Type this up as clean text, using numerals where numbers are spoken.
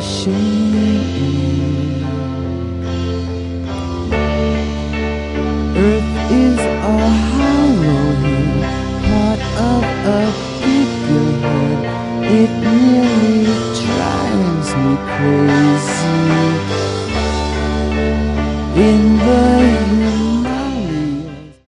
shame. Earth is a hollow hill, part of a bigger head. It nearly drives me crazy.